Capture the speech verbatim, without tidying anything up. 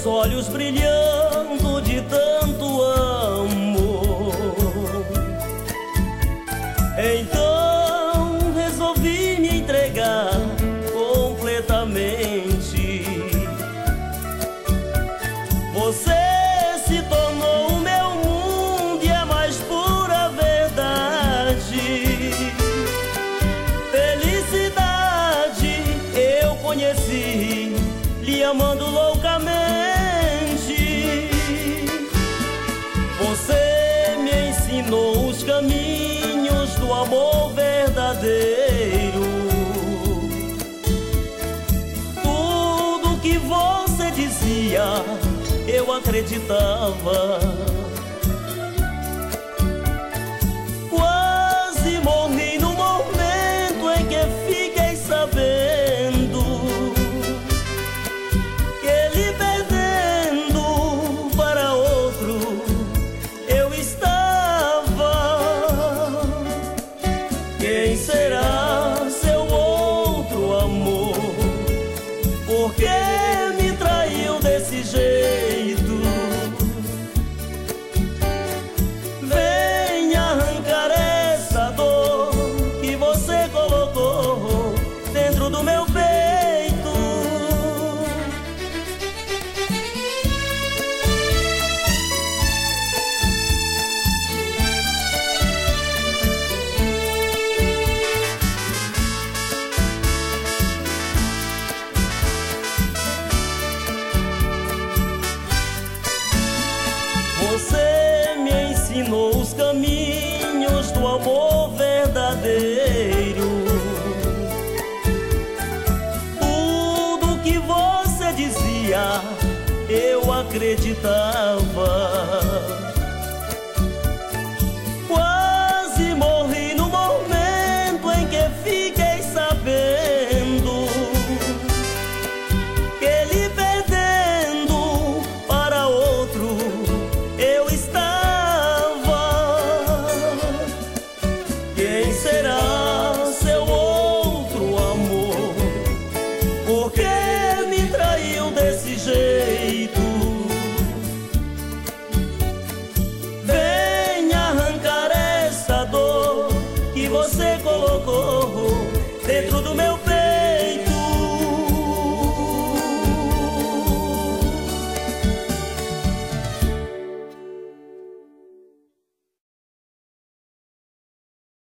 meus olhos brilhando de tanto amor. Então resolvi me entregar completamente. Você se tornou o meu mundo e a mais pura verdade. Felicidade eu conheci, lhe amando loucamente. Você me ensinou os caminhos do amor verdadeiro. Tudo que você dizia eu acreditava. Quase morri no momento em que fiquei sabendo que lhe perdendo para outro eu estava. Quem será seu outro amor? Por que me traiu desse jeito? Venha arrancar essa dor que você colocou dentro do meu peito. Você me ensinou os caminhos do amor verdadeiro. Tudo que você dizia eu acreditava.